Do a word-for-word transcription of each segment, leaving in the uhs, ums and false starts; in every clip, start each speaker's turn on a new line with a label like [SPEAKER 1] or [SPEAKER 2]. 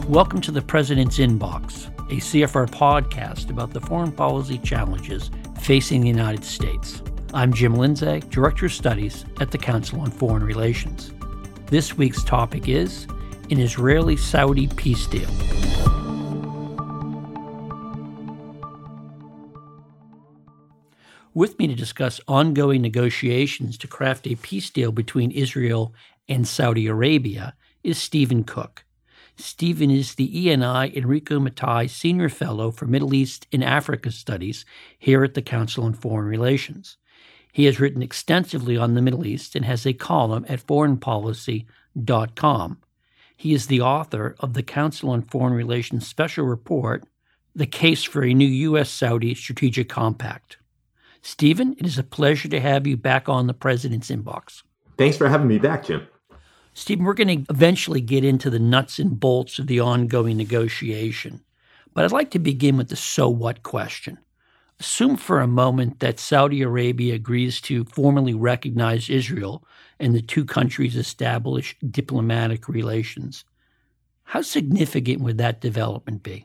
[SPEAKER 1] Welcome to the President's Inbox, a C F R podcast about the foreign policy challenges facing the United States. I'm Jim Lindsay, Director of Studies at the Council on Foreign Relations. This week's topic is an Israeli-Saudi peace deal. With me to discuss ongoing negotiations to craft a peace deal between Israel and Saudi Arabia is Stephen Cook. Stephen is the E N I Enrico Mattei Senior Fellow for Middle East and Africa Studies here at the Council on Foreign Relations. He has written extensively on the Middle East and has a column at foreign policy dot com. He is the author of the Council on Foreign Relations Special Report, The Case for a New U S Saudi Strategic Compact. Stephen, it is a pleasure to have you back on the President's Inbox.
[SPEAKER 2] Thanks for having me back, Jim.
[SPEAKER 1] Stephen, we're going to eventually get into the nuts and bolts of the ongoing negotiation, but I'd like to begin with the so what question. Assume for a moment that Saudi Arabia agrees to formally recognize Israel and the two countries establish diplomatic relations. How significant would that development be?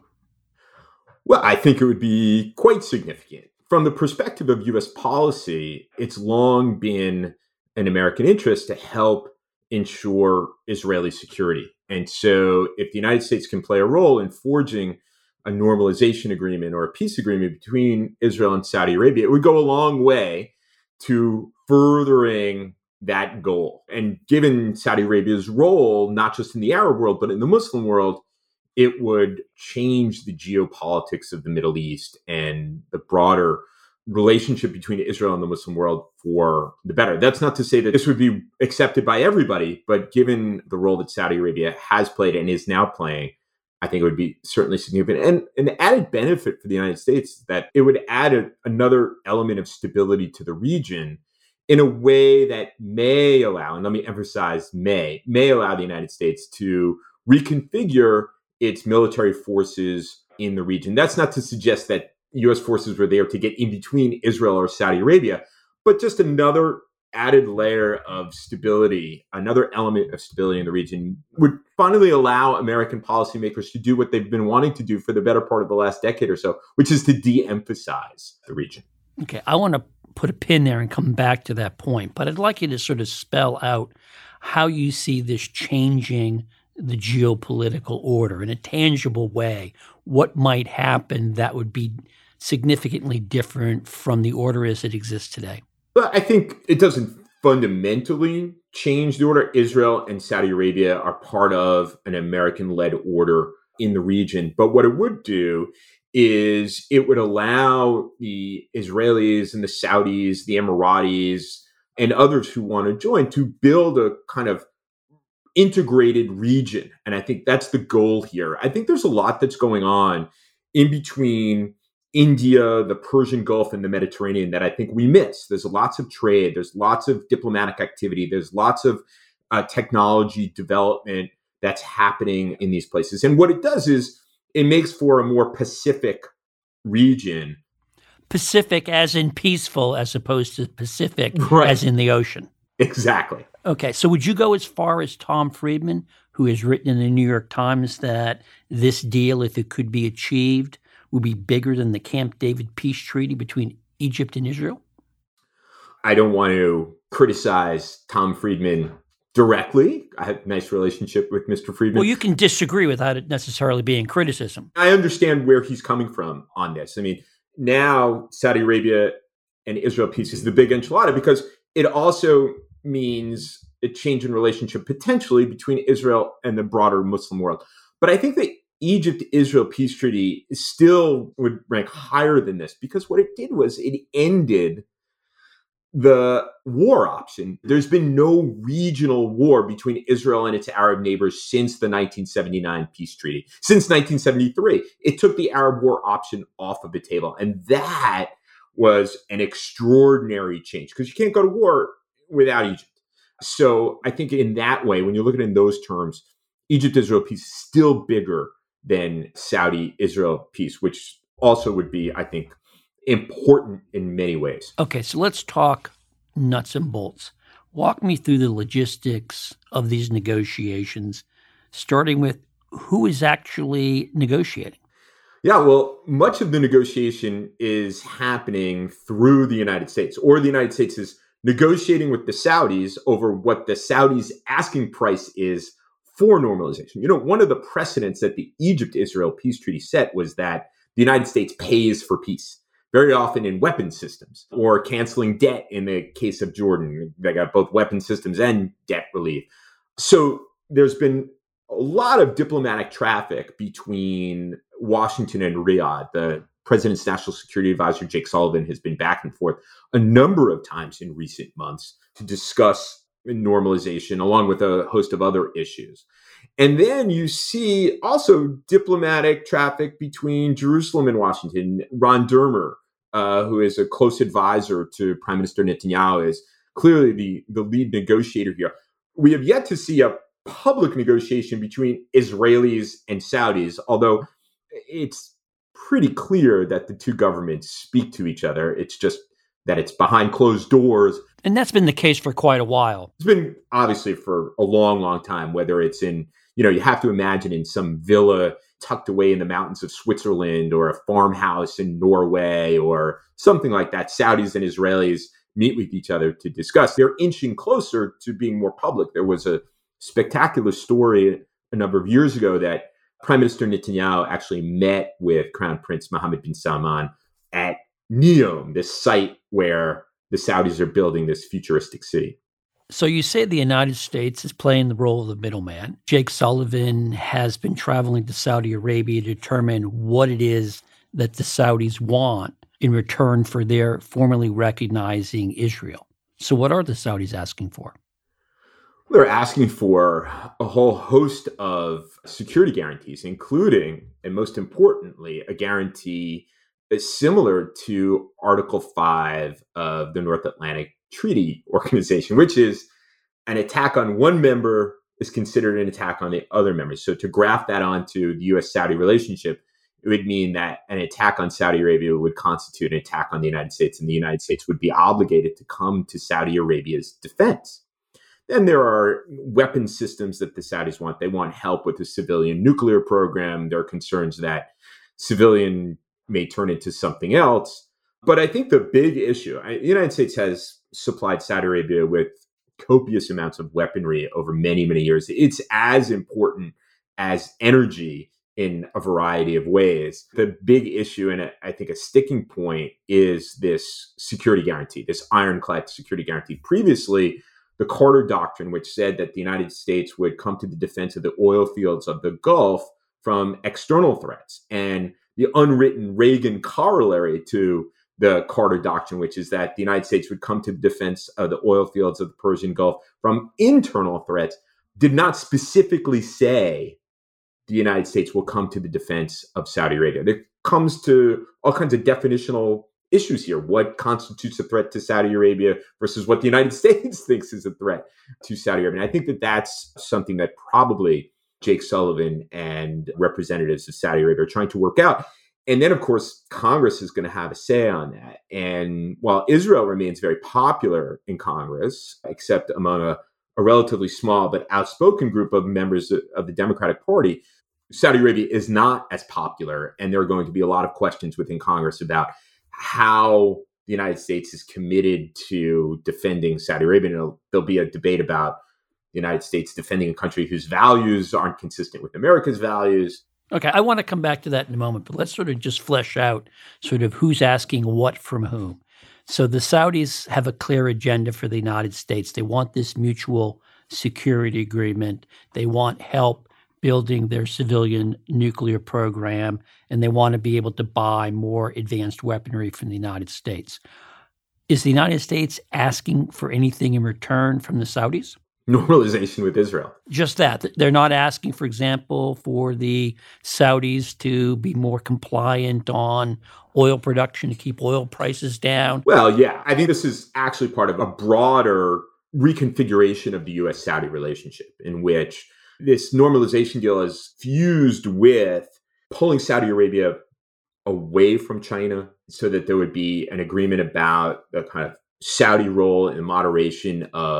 [SPEAKER 2] Well, I think it would be quite significant. From the perspective of U S policy, it's long been an American interest to help ensure Israeli security. And so if the United States can play a role in forging a normalization agreement or a peace agreement between Israel and Saudi Arabia, it would go a long way to furthering that goal. And given Saudi Arabia's role, not just in the Arab world, but in the Muslim world, it would change the geopolitics of the Middle East and the broader relationship between Israel and the Muslim world for the better. That's not to say that this would be accepted by everybody, but given the role that Saudi Arabia has played and is now playing, I think it would be certainly significant. And an added benefit for the United States is that it would add a, another element of stability to the region in a way that may allow, and let me emphasize may, may allow the United States to reconfigure its military forces in the region. That's not to suggest that U S forces were there to get in between Israel or Saudi Arabia, but just another added layer of stability, another element of stability in the region would finally allow American policymakers to do what they've been wanting to do for the better part of the last decade or so, which is to de-emphasize the region.
[SPEAKER 1] Okay, I want to put a pin there and come back to that point, but I'd like you to sort of spell out how you see this changing the geopolitical order in a tangible way. What might happen that would be significantly different from the order as it exists today?
[SPEAKER 2] But I think it doesn't fundamentally change the order. Israel and Saudi Arabia are part of an American-led order in the region. But what it would do is it would allow the Israelis and the Saudis, the Emiratis, and others who want to join to build a kind of integrated region. And I think that's the goal here. I think there's a lot that's going on in between India, the Persian Gulf, and the Mediterranean that I think we miss. There's lots of trade. There's lots of diplomatic activity. There's lots of uh, technology development that's happening in these places. And what it does is it makes for a more Pacific region.
[SPEAKER 1] Pacific as in peaceful, as opposed to Pacific
[SPEAKER 2] right.
[SPEAKER 1] as in the ocean.
[SPEAKER 2] Exactly.
[SPEAKER 1] Okay, so would you go as far as Tom Friedman, who has written in the New York Times that this deal, if it could be achieved, would be bigger than the Camp David peace treaty between Egypt and Israel?
[SPEAKER 2] I don't want to criticize Tom Friedman directly. I have a nice relationship with Mister Friedman.
[SPEAKER 1] Well, you can disagree without it necessarily being criticism.
[SPEAKER 2] I understand where he's coming from on this. I mean, now Saudi Arabia and Israel peace is the big enchilada because it also means a change in relationship potentially between Israel and the broader Muslim world. But I think the Egypt-Israel peace treaty still would rank higher than this because what it did was it ended the war option. There's been no regional war between Israel and its Arab neighbors since the nineteen seventy-nine peace treaty. Since nineteen seventy-three, it took the Arab war option off of the table. And that was an extraordinary change because you can't go to war without Egypt. So I think in that way, when you look at it in those terms, Egypt-Israel peace is still bigger than Saudi-Israel peace, which also would be, I think, important in many ways.
[SPEAKER 1] Okay, so let's talk nuts and bolts. Walk me through the logistics of these negotiations, starting with who is actually negotiating?
[SPEAKER 2] Yeah, well, much of the negotiation is happening through the United States, or the United States is negotiating with the Saudis over what the Saudis' asking price is for normalization. You know, one of the precedents that the Egypt-Israel peace treaty set was that the United States pays for peace, very often in weapon systems, or canceling debt in the case of Jordan. They got both weapon systems and debt relief. So there's been a lot of diplomatic traffic between Washington and Riyadh. The president's national security advisor, Jake Sullivan, has been back and forth a number of times in recent months to discuss normalization, along with a host of other issues. And then you see also diplomatic traffic between Jerusalem and Washington. Ron Dermer, uh, who is a close advisor to Prime Minister Netanyahu, is clearly the, the lead negotiator here. We have yet to see a public negotiation between Israelis and Saudis, although it's pretty clear that the two governments speak to each other. It's just that it's behind closed doors.
[SPEAKER 1] And that's been the case for quite a while.
[SPEAKER 2] It's been obviously for a long, long time, whether it's in, you know, you have to imagine in some villa tucked away in the mountains of Switzerland, or a farmhouse in Norway, or something like that. Saudis and Israelis meet with each other to discuss. They're inching closer to being more public. There was a spectacular story a number of years ago that Prime Minister Netanyahu actually met with Crown Prince Mohammed bin Salman at Neom, this site where the Saudis are building this futuristic city.
[SPEAKER 1] So you say the United States is playing the role of the middleman. Jake Sullivan has been traveling to Saudi Arabia to determine what it is that the Saudis want in return for their formally recognizing Israel. So what are the Saudis asking for?
[SPEAKER 2] They're asking for a whole host of security guarantees, including, and most importantly, a guarantee similar to Article five of the North Atlantic Treaty Organization, which is an attack on one member is considered an attack on the other members. So to graft that onto the U S-Saudi relationship, it would mean that an attack on Saudi Arabia would constitute an attack on the United States, and the United States would be obligated to come to Saudi Arabia's defense. Then there are weapon systems that the Saudis want. They want help with the civilian nuclear program. There are concerns that civilian may turn into something else. But I think the big issue, I, the United States has supplied Saudi Arabia with copious amounts of weaponry over many, many years. It's as important as energy in a variety of ways. The big issue, and I think a sticking point, is this security guarantee, this ironclad security guarantee. Previously, the Carter Doctrine, which said that the United States would come to the defense of the oil fields of the Gulf from external threats. And the unwritten Reagan corollary to the Carter Doctrine, which is that the United States would come to the defense of the oil fields of the Persian Gulf from internal threats, did not specifically say the United States will come to the defense of Saudi Arabia. It comes to all kinds of definitional issues here. What constitutes a threat to Saudi Arabia versus what the United States thinks is a threat to Saudi Arabia. And I think that that's something that probably Jake Sullivan and representatives of Saudi Arabia are trying to work out. And then, of course, Congress is going to have a say on that. And while Israel remains very popular in Congress, except among a, a relatively small but outspoken group of members of, of the Democratic Party, Saudi Arabia is not as popular. And there are going to be a lot of questions within Congress about how the United States is committed to defending Saudi Arabia. And there'll be a debate about the United States defending a country whose values aren't consistent with America's values.
[SPEAKER 1] Okay, I want to come back to that in a moment, but let's sort of just flesh out sort of who's asking what from whom. So the Saudis have a clear agenda for the United States. They want this mutual security agreement. They want help building their civilian nuclear program, and they want to be able to buy more advanced weaponry from the United States. Is the United States asking for anything in return from the Saudis?
[SPEAKER 2] Normalization with Israel.
[SPEAKER 1] Just that. They're not asking, for example, for the Saudis to be more compliant on oil production to keep oil prices down.
[SPEAKER 2] Well, yeah. I think this is actually part of a broader reconfiguration of the U S-Saudi relationship, in which this normalization deal is fused with pulling Saudi Arabia away from China so that there would be an agreement about the kind of Saudi role in moderation of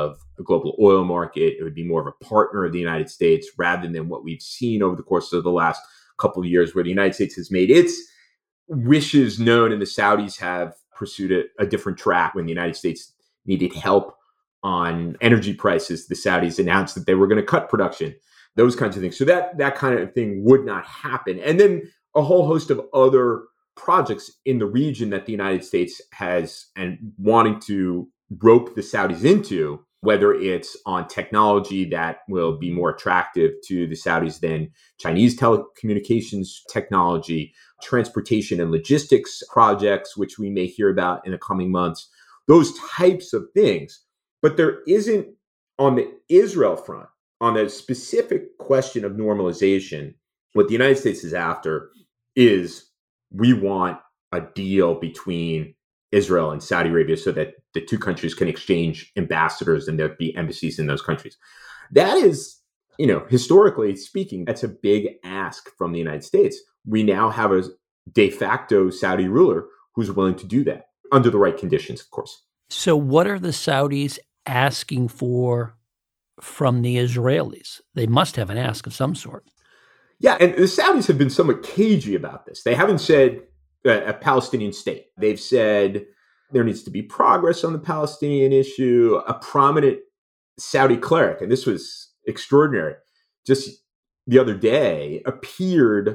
[SPEAKER 2] a global oil market. It would be more of a partner of the United States rather than what we've seen over the course of the last couple of years, where the United States has made its wishes known and the Saudis have pursued a, a different track. When the United States needed help on energy prices, the Saudis announced that they were going to cut production, those kinds of things. So that that kind of thing would not happen. And then a whole host of other projects in the region that the United States has and wanting to rope the Saudis into, whether it's on technology that will be more attractive to the Saudis than Chinese telecommunications technology, transportation and logistics projects, which we may hear about in the coming months, those types of things. But there isn't, on the Israel front, on the specific question of normalization, what the United States is after is we want a deal between Israel and Saudi Arabia so that the two countries can exchange ambassadors and there'll be embassies in those countries. That is, you know, historically speaking, that's a big ask from the United States. We now have a de facto Saudi ruler who's willing to do that under the right conditions, of course.
[SPEAKER 1] So what are the Saudis asking for from the Israelis? They must have an ask of some sort.
[SPEAKER 2] Yeah, and the Saudis have been somewhat cagey about this. They haven't said a, a Palestinian state. They've said there needs to be progress on the Palestinian issue. A prominent Saudi cleric, and this was extraordinary, just the other day appeared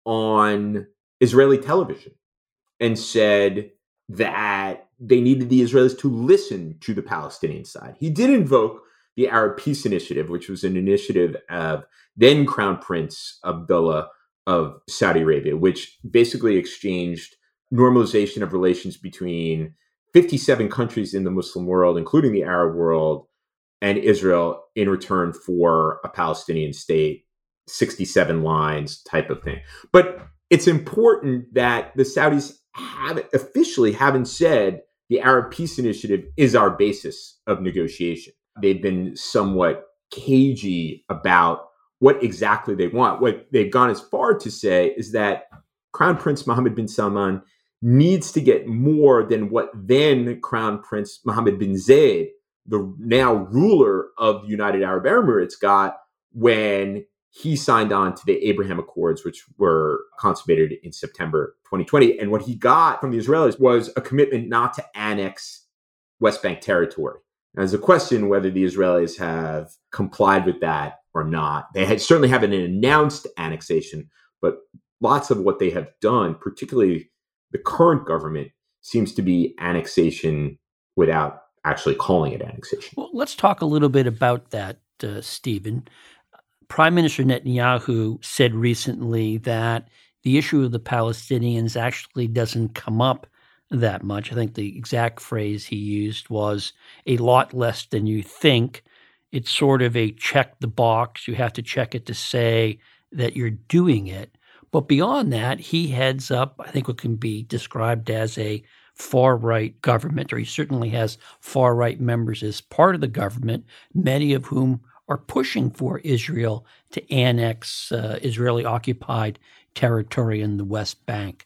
[SPEAKER 2] on Israeli television and said that they needed the Israelis to listen to the Palestinian side. He did invoke the Arab Peace Initiative, which was an initiative of then Crown Prince Abdullah of Saudi Arabia, which basically exchanged normalization of relations between fifty-seven countries in the Muslim world, including the Arab world, and Israel in return for a Palestinian state, sixty-seven lines type of thing. But it's important that the Saudis haven't officially haven't said the Arab Peace Initiative is our basis of negotiation. They've been somewhat cagey about what exactly they want. What they've gone as far to say is that Crown Prince Mohammed bin Salman needs to get more than what then Crown Prince Mohammed bin Zayed, the now ruler of the United Arab Emirates, got when he signed on to the Abraham Accords, which were consummated in September twenty twenty. And what he got from the Israelis was a commitment not to annex West Bank territory. Now, there's a question whether the Israelis have complied with that or not. They had, certainly haven't announced annexation, but lots of what they have done, particularly the current government, seems to be annexation without actually calling it annexation.
[SPEAKER 1] Well, let's talk a little bit about that, uh, Stephen. Prime Minister Netanyahu said recently that the issue of the Palestinians actually doesn't come up that much. I think the exact phrase he used was a lot less than you think. It's sort of a check the box. You have to check it to say that you're doing it. But beyond that, he heads up, I think, what can be described as a far-right government, or he certainly has far-right members as part of the government, many of whom are pushing for Israel to annex uh, Israeli-occupied territory in the West Bank.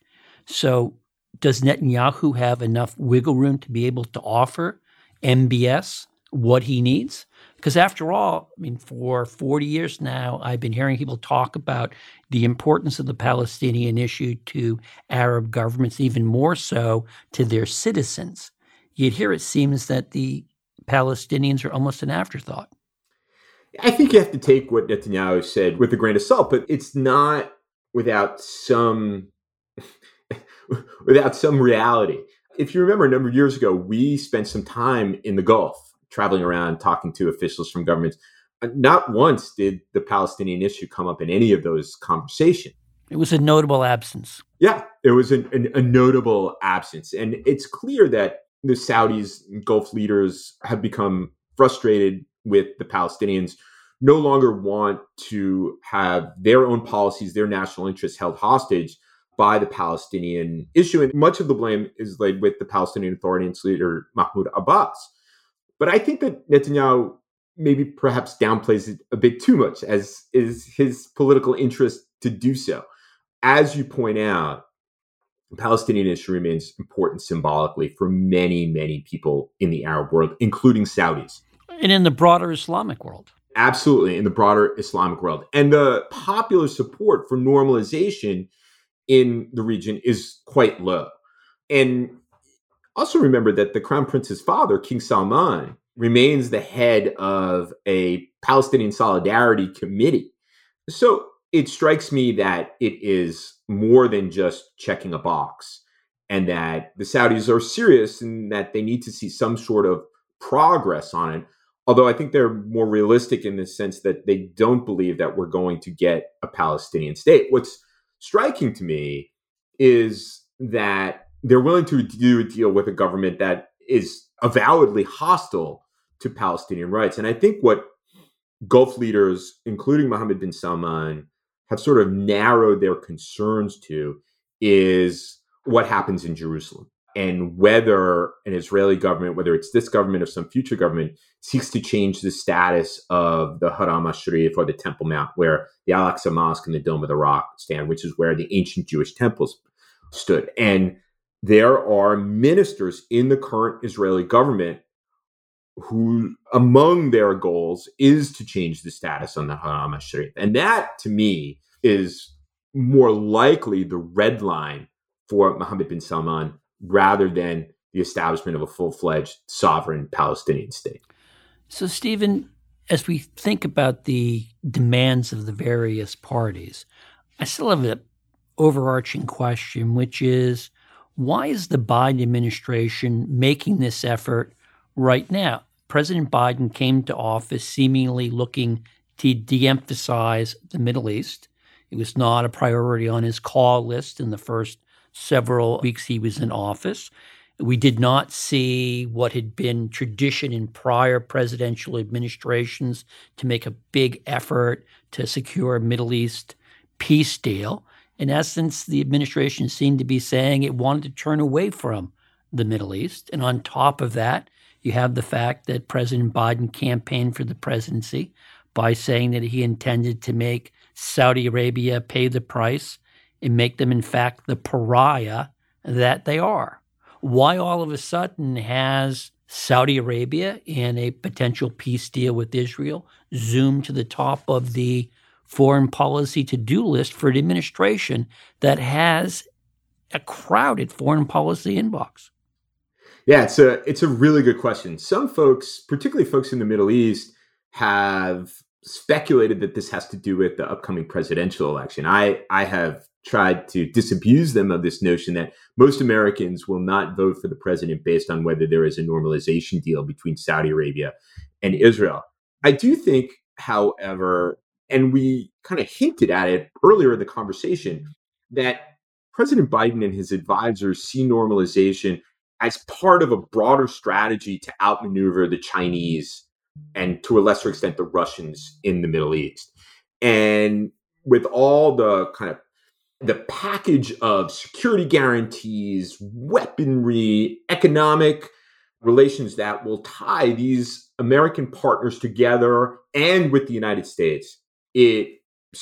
[SPEAKER 1] So does Netanyahu have enough wiggle room to be able to offer M B S what he needs? Because after all, I mean, for forty years now, I've been hearing people talk about the importance of the Palestinian issue to Arab governments, even more so to their citizens. Yet here it seems that the Palestinians are almost an afterthought.
[SPEAKER 2] I think you have to take what Netanyahu said with a grain of salt, but it's not without some without some reality. If you remember, a number of years ago, we spent some time in the Gulf, traveling around, talking to officials from governments. Not once did the Palestinian issue come up in any of those conversations.
[SPEAKER 1] It was a notable absence.
[SPEAKER 2] Yeah, it was a, a, a notable absence. And it's clear that the Saudis, Gulf leaders have become frustrated with the Palestinians, no longer want to have their own policies, their national interests held hostage by the Palestinian issue. And much of the blame is laid with the Palestinian Authority and its leader, Mahmoud Abbas. But I think that Netanyahu maybe perhaps downplays it a bit too much, as is his political interest to do so. As you point out, the Palestinian issue remains important symbolically for many, many people in the Arab world, including Saudis.
[SPEAKER 1] And in the broader Islamic world.
[SPEAKER 2] Absolutely, in the broader Islamic world. And the popular support for normalization in the region is quite low. And also remember that the Crown Prince's father, King Salman, remains the head of a Palestinian Solidarity Committee. So it strikes me that it is more than just checking a box, and that the Saudis are serious and that they need to see some sort of progress on it. Although I think they're more realistic in the sense that they don't believe that we're going to get a Palestinian state. What's striking to me is that they're willing to do a deal with a government that is avowedly hostile to Palestinian rights. And I think what Gulf leaders, including Mohammed bin Salman, have sort of narrowed their concerns to is what happens in Jerusalem, and whether an Israeli government, whether it's this government or some future government, seeks to change the status of the Haram al-Sharif, or the Temple Mount, where the Al-Aqsa Mosque and the Dome of the Rock stand, which is where the ancient Jewish temples stood. And there are ministers in the current Israeli government who, among their goals, is to change the status on the Haram al-Sharif. And that, to me, is more likely the red line for Mohammed bin Salman, rather than the establishment of a full-fledged sovereign Palestinian state.
[SPEAKER 1] So, Stephen, as we think about the demands of the various parties, I still have an overarching question, which is, why is the Biden administration making this effort right now? President Biden came to office seemingly looking to de-emphasize the Middle East. It was not a priority on his call list in the first several weeks he was in office. We did not see what had been tradition in prior presidential administrations to make a big effort to secure a Middle East peace deal. In essence, the administration seemed to be saying it wanted to turn away from the Middle East. And on top of that, you have the fact that President Biden campaigned for the presidency by saying that he intended to make Saudi Arabia pay the price and make them, in fact, the pariah that they are. Why all of a sudden has Saudi Arabia and a potential peace deal with Israel zoomed to the top of the foreign policy to-do list for an administration that has a crowded foreign policy inbox?
[SPEAKER 2] Yeah, it's a it's a really good question. Some folks, particularly folks in the Middle East, have speculated that this has to do with the upcoming presidential election. I, I have tried to disabuse them of this notion that most Americans will not vote for the president based on whether there is a normalization deal between Saudi Arabia and Israel. I do think, however, and we kind of hinted at it earlier in the conversation, that President Biden and his advisors see normalization as part of a broader strategy to outmaneuver the Chinese and, to a lesser extent, the Russians in the Middle East. And with all the kind of the package of security guarantees, weaponry, economic relations that will tie these American partners together and with the United States, it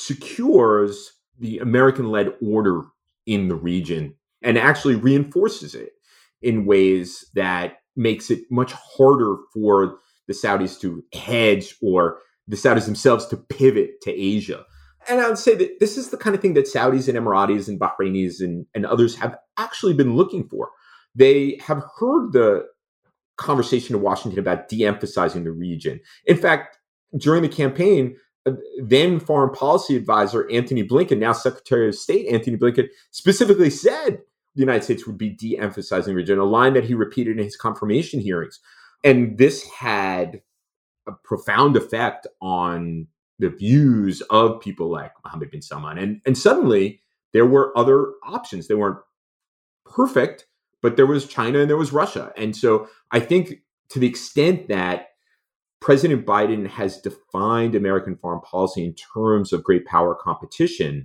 [SPEAKER 2] secures the American-led order in the region and actually reinforces it in ways that makes it much harder for the Saudis to hedge or the Saudis themselves to pivot to Asia. And I would say that this is the kind of thing that Saudis and Emiratis and Bahrainis and, and others have actually been looking for. They have heard the conversation in Washington about de-emphasizing the region. In fact, during the campaign, then Foreign Policy Advisor Antony Blinken, now Secretary of State Antony Blinken, specifically said the United States would be de-emphasizing the region, a line that he repeated in his confirmation hearings. And this had a profound effect on the views of people like Mohammed bin Salman. And, and suddenly there were other options. They weren't perfect, but there was China and there was Russia. And so I think to the extent that President Biden has defined American foreign policy in terms of great power competition,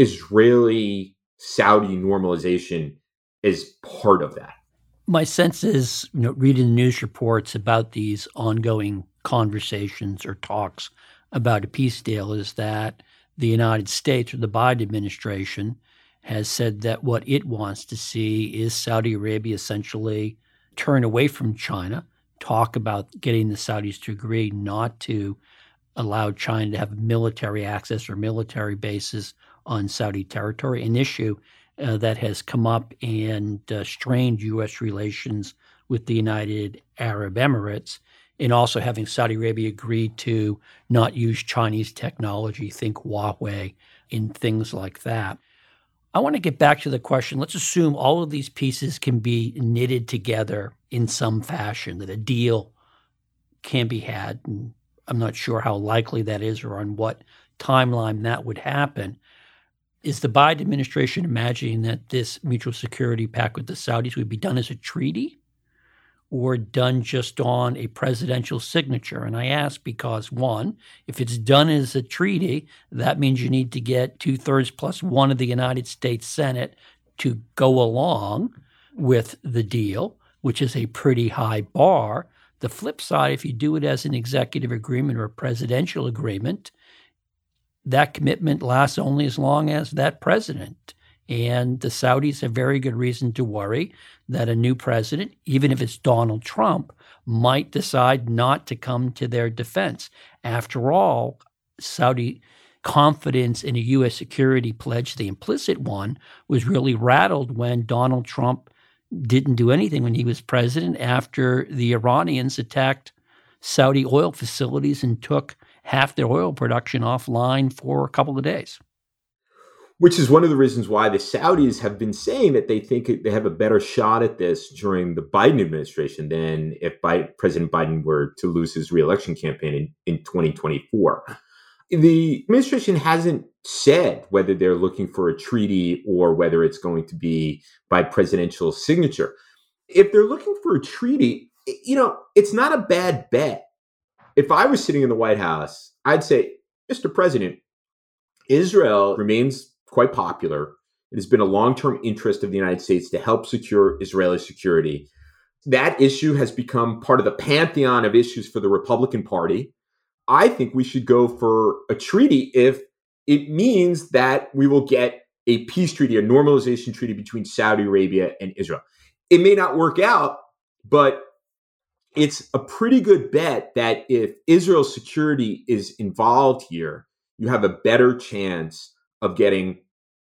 [SPEAKER 2] Israeli Saudi normalization is part of that.
[SPEAKER 1] My sense is, you know, reading news reports about these ongoing conversations or talks about a peace deal is that the United States or the Biden administration has said that what it wants to see is Saudi Arabia essentially turn away from China talk about getting the Saudis to agree not to allow China to have military access or military bases on Saudi territory, an issue uh, that has come up and uh, strained U S relations with the United Arab Emirates, and also having Saudi Arabia agree to not use Chinese technology, think Huawei, and things like that. I want to get back to the question. Let's assume all of these pieces can be knitted together in some fashion, that a deal can be had. And I'm not sure how likely that is or on what timeline that would happen. Is the Biden administration imagining that this mutual security pact with the Saudis would be done as a treaty or done just on a presidential signature? And I ask because, one, if it's done as a treaty, that means you need to get two-thirds plus one of the United States Senate to go along with the deal, which is a pretty high bar. The flip side, if you do it as an executive agreement or a presidential agreement, that commitment lasts only as long as that president. And the Saudis have very good reason to worry that a new president, even if it's Donald Trump, might decide not to come to their defense. After all, Saudi confidence in a U S security pledge, the implicit one, was really rattled when Donald Trump didn't do anything when he was president after the Iranians attacked Saudi oil facilities and took half their oil production offline for a couple of days.
[SPEAKER 2] Which is one of the reasons why the Saudis have been saying that they think they have a better shot at this during the Biden administration than if Biden, President Biden were to lose his reelection campaign in, in twenty twenty-four. The administration hasn't said whether they're looking for a treaty or whether it's going to be by presidential signature. If they're looking for a treaty, you know, it's not a bad bet. If I was sitting in the White House, I'd say, Mister President, Israel remains quite popular. It has been a long-term interest of the United States to help secure Israeli security. That issue has become part of the pantheon of issues for the Republican Party. I think we should go for a treaty if it means that we will get a peace treaty, a normalization treaty between Saudi Arabia and Israel. It may not work out, but it's a pretty good bet that if Israel's security is involved here, you have a better chance of getting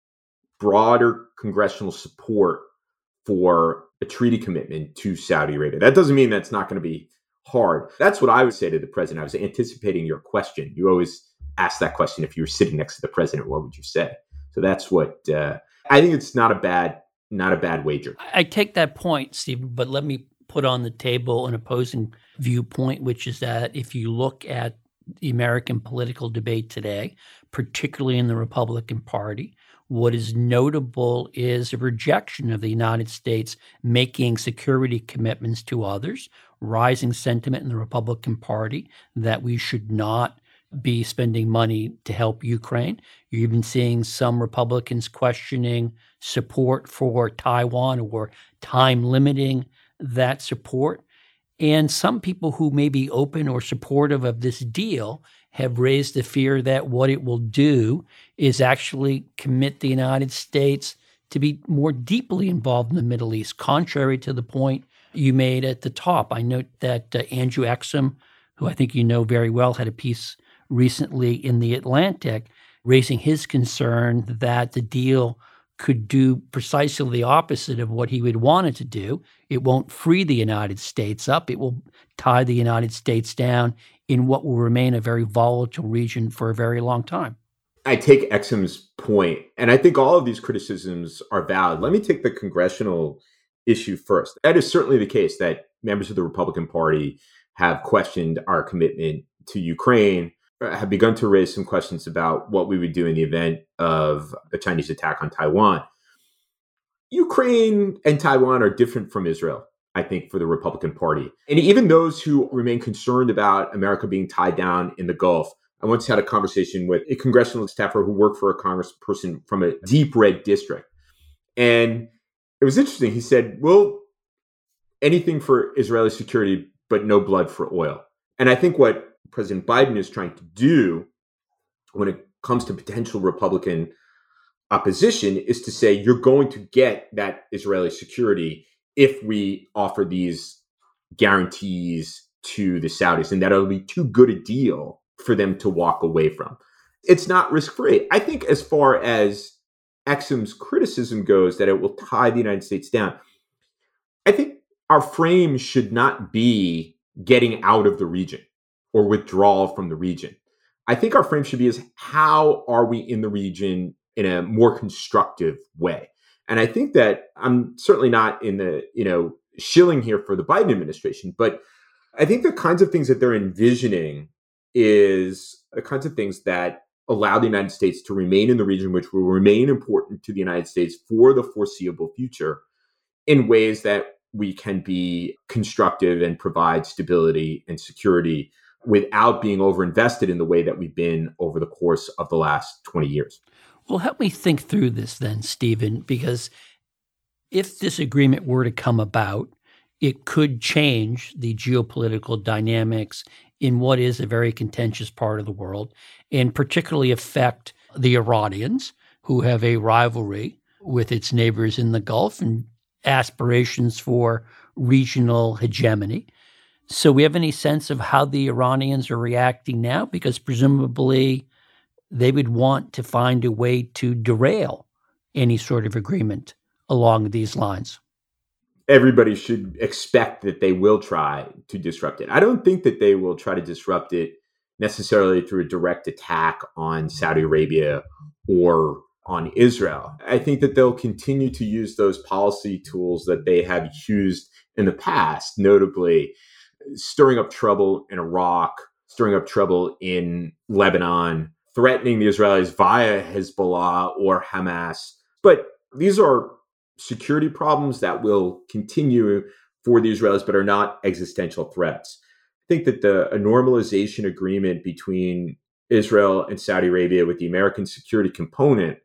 [SPEAKER 2] broader congressional support for a treaty commitment to Saudi Arabia. That doesn't mean that's not going to be hard. That's what I would say to the president. I was anticipating your question. You always ask that question if you were sitting next to the president, what would you say? So that's what uh, I think. It's not a bad, not a bad wager.
[SPEAKER 1] I take that point, Steve, but let me put on the table an opposing viewpoint, which is that if you look at the American political debate today, particularly in the Republican Party, what is notable is a rejection of the United States making security commitments to others, rising sentiment in the Republican Party that we should not be spending money to help Ukraine. You're even seeing some Republicans questioning support for Taiwan or time limiting that support. And some people who may be open or supportive of this deal have raised the fear that what it will do is actually commit the United States to be more deeply involved in the Middle East, contrary to the point you made at the top. I note that uh, Andrew Exum, who I think you know very well, had a piece recently in The Atlantic raising his concern that the deal could do precisely the opposite of what he would want it to do. It won't free the United States up. It will tie the United States down in what will remain a very volatile region for a very long time.
[SPEAKER 2] I take Exum's point, and I think all of these criticisms are valid. Let me take the congressional issue first. That is certainly the case that members of the Republican Party have questioned our commitment to Ukraine, have begun to raise some questions about what we would do in the event of a Chinese attack on Taiwan. Ukraine and Taiwan are different from Israel, I think, for the Republican Party. And even those who remain concerned about America being tied down in the Gulf. I once had a conversation with a congressional staffer who worked for a congressperson from a deep red district. And it was interesting. He said, well, anything for Israeli security, but no blood for oil. And I think what President Biden is trying to do when it comes to potential Republican opposition is to say, you're going to get that Israeli security if we offer these guarantees to the Saudis and that it'll be too good a deal for them to walk away from. It's not risk-free. I think as far as Exum's criticism goes, that it will tie the United States down, I think our frame should not be getting out of the region or withdrawal from the region. I think our frame should be is how are we in the region in a more constructive way? And I think that I'm certainly not in the, you know, shilling here for the Biden administration, but I think the kinds of things that they're envisioning is the kinds of things that allow the United States to remain in the region, which will remain important to the United States for the foreseeable future in ways that we can be constructive and provide stability and security without being overinvested in the way that we've been over the course of the last twenty years.
[SPEAKER 1] Well, help me think through this then, Stephen, because if this agreement were to come about, it could change the geopolitical dynamics in what is a very contentious part of the world, and particularly affect the Iranians, who have a rivalry with its neighbors in the Gulf and aspirations for regional hegemony. So we have any sense of how the Iranians are reacting now? Because presumably they would want to find a way to derail any sort of agreement along these lines.
[SPEAKER 2] Everybody should expect that they will try to disrupt it. I don't think that they will try to disrupt it necessarily through a direct attack on Saudi Arabia or on Israel. I think that they'll continue to use those policy tools that they have used in the past, notably stirring up trouble in Iraq, stirring up trouble in Lebanon, threatening the Israelis via Hezbollah or Hamas. But these are security problems that will continue for the Israelis, but are not existential threats. I think that the a normalization agreement between Israel and Saudi Arabia with the American security component,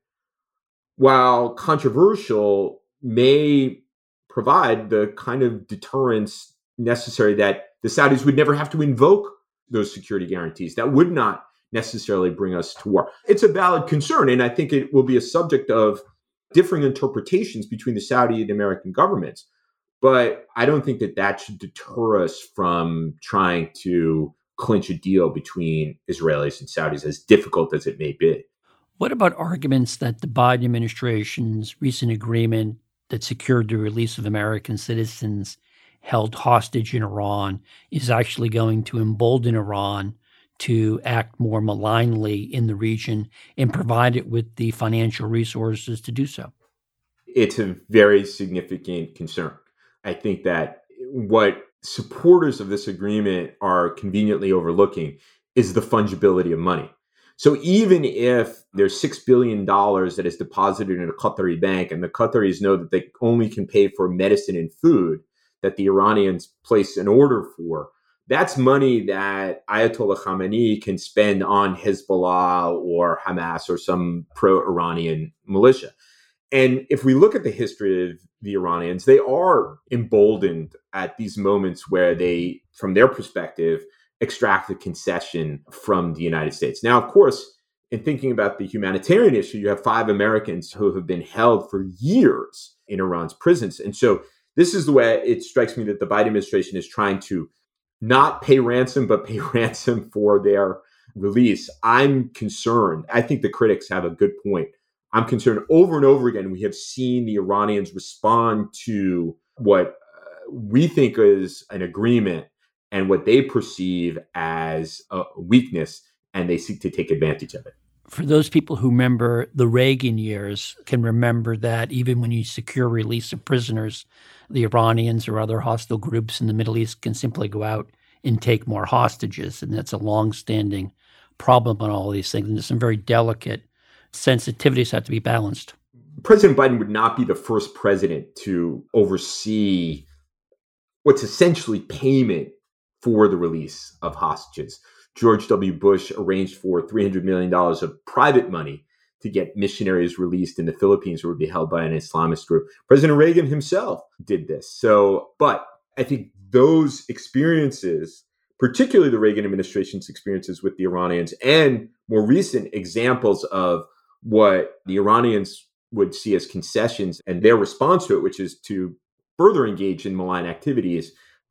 [SPEAKER 2] while controversial, may provide the kind of deterrence necessary that the Saudis would never have to invoke those security guarantees. That would not necessarily bring us to war. It's a valid concern, and I think it will be a subject of differing interpretations between the Saudi and American governments. But I don't think that that should deter us from trying to clinch a deal between Israelis and Saudis, as difficult as it may be.
[SPEAKER 1] What about arguments that the Biden administration's recent agreement that secured the release of American citizens held hostage in Iran is actually going to embolden Iran to act more malignly in the region and provide it with the financial resources to do so?
[SPEAKER 2] It's a very significant concern. I think that what supporters of this agreement are conveniently overlooking is the fungibility of money. So even if there's six billion dollars that is deposited in a Qatari bank and the Qataris know that they only can pay for medicine and food that the Iranians place an order for, that's money that Ayatollah Khamenei can spend on Hezbollah or Hamas or some pro-Iranian militia. And if we look at the history of the Iranians, they are emboldened at these moments where they, from their perspective, extract a concession from the United States. Now, of course, in thinking about the humanitarian issue, you have five Americans who have been held for years in Iran's prisons. And so this is the way it strikes me that the Biden administration is trying to not pay ransom, but pay ransom for their release. I'm concerned. I think the critics have a good point. I'm concerned over and over again. We have seen the Iranians respond to what uh, we think is an agreement and what they perceive as a weakness, and they seek to take advantage of it.
[SPEAKER 1] For those people who remember the Reagan years, can remember that even when you secure release of prisoners, the Iranians or other hostile groups in the Middle East can simply go out and take more hostages. And that's a longstanding problem on all these things. And there's some very delicate sensitivities have to be balanced.
[SPEAKER 2] President Biden would not be the first president to oversee what's essentially payment for the release of hostages. George W. Bush arranged for three hundred million dollars of private money to get missionaries released in the Philippines who would be held by an Islamist group. President Reagan himself did this. So, but I think those experiences, particularly the Reagan administration's experiences with the Iranians and more recent examples of what the Iranians would see as concessions and their response to it, which is to further engage in malign activities,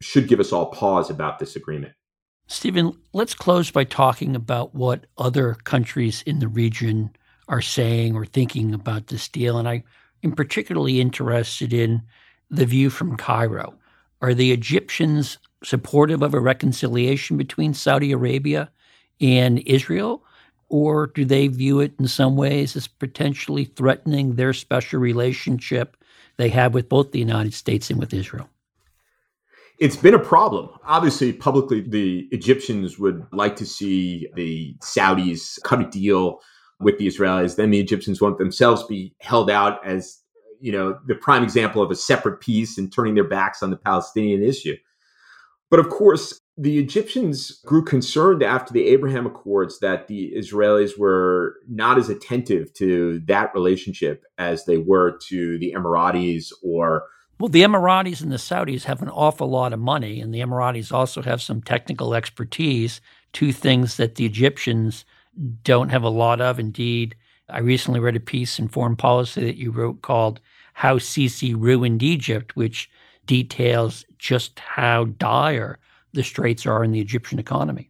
[SPEAKER 2] should give us all pause about this agreement.
[SPEAKER 1] Stephen, let's close by talking about what other countries in the region are saying or thinking about this deal. And I am particularly interested in the view from Cairo. Are the Egyptians supportive of a reconciliation between Saudi Arabia and Israel? Or do they view it in some ways as potentially threatening their special relationship they have with both the United States and with Israel?
[SPEAKER 2] It's been a problem. Obviously, publicly, the Egyptians would like to see the Saudis cut a deal with the Israelis. Then the Egyptians want themselves be held out as, you know, the prime example of a separate peace and turning their backs on the Palestinian issue. But of course, the Egyptians grew concerned after the Abraham Accords that the Israelis were not as attentive to that relationship as they were to the Emiratis or
[SPEAKER 1] Well, the Emiratis and the Saudis have an awful lot of money, and the Emiratis also have some technical expertise, two things that the Egyptians don't have a lot of. Indeed, I recently read a piece in Foreign Policy that you wrote called How Sisi Ruined Egypt, which details just how dire the straits are in the Egyptian economy.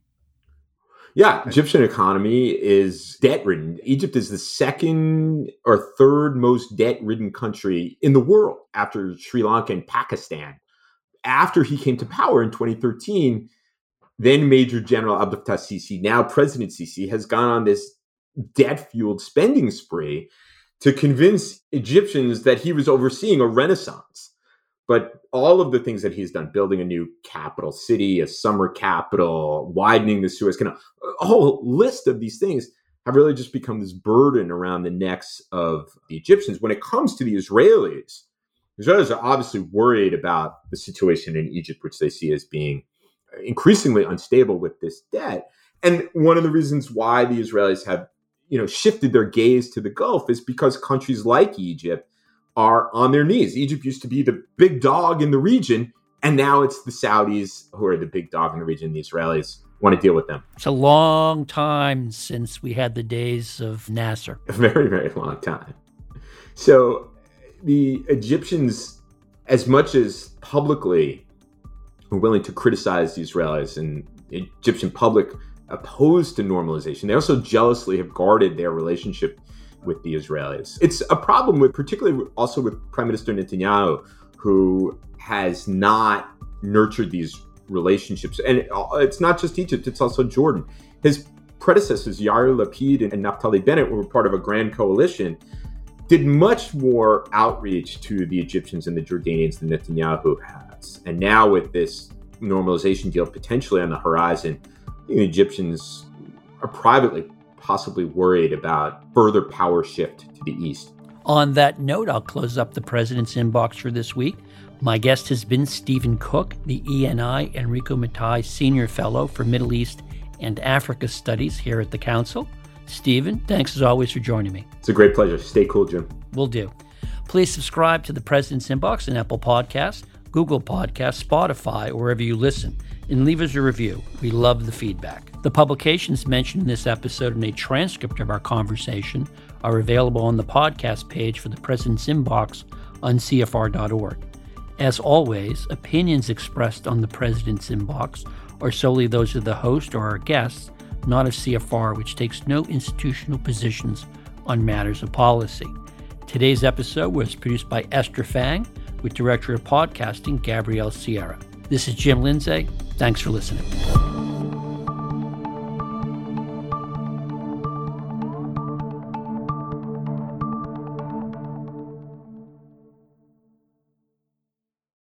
[SPEAKER 2] Yeah, Egyptian economy is debt-ridden. Egypt is the second or third most debt-ridden country in the world after Sri Lanka and Pakistan. After he came to power in twenty thirteen, then Major General Abdel Fattah Sisi, now President Sisi, has gone on this debt-fueled spending spree to convince Egyptians that he was overseeing a renaissance. But all of the things that he's done, building a new capital city, a summer capital, widening the Suez Canal, a whole list of these things have really just become this burden around the necks of the Egyptians. When it comes to the Israelis, the Israelis are obviously worried about the situation in Egypt, which they see as being increasingly unstable with this debt. And one of the reasons why the Israelis have, you know, shifted their gaze to the Gulf is because countries like Egypt are on their knees. Egypt used to be the big dog in the region, and now it's the Saudis who are the big dog in the region. The Israelis want to deal with them.
[SPEAKER 1] It's a long time since we had the days of Nasser.
[SPEAKER 2] A very, very long time. So the Egyptians, as much as publicly are willing to criticize the Israelis and the Egyptian public opposed to normalization, they also jealously have guarded their relationship with the Israelis. It's a problem with, particularly also with Prime Minister Netanyahu, who has not nurtured these relationships. And it's not just Egypt, it's also Jordan. His predecessors, Yair Lapid and Naftali Bennett, were part of a grand coalition, did much more outreach to the Egyptians and the Jordanians than Netanyahu has. And now with this normalization deal potentially on the horizon, the Egyptians are privately possibly worried about further power shift to the east.
[SPEAKER 1] On that note, I'll close up the President's Inbox for this week. My guest has been Stephen Cook, the E N I Enrico Mattei Senior Fellow for Middle East and Africa Studies here at the Council. Stephen, thanks as always for joining me.
[SPEAKER 2] It's a great pleasure. Stay cool, Jim.
[SPEAKER 1] Will do. Please subscribe to the President's Inbox on Apple Podcasts, Google Podcasts, Spotify, or wherever you listen, and leave us a review. We love the feedback. The publications mentioned in this episode and a transcript of our conversation are available on the podcast page for the President's Inbox on C F R dot org. As always, opinions expressed on the President's Inbox are solely those of the host or our guests, not of C F R, which takes no institutional positions on matters of policy. Today's episode was produced by Esther Fang with Director of Podcasting Gabrielle Sierra. This is Jim Lindsay. Thanks for listening.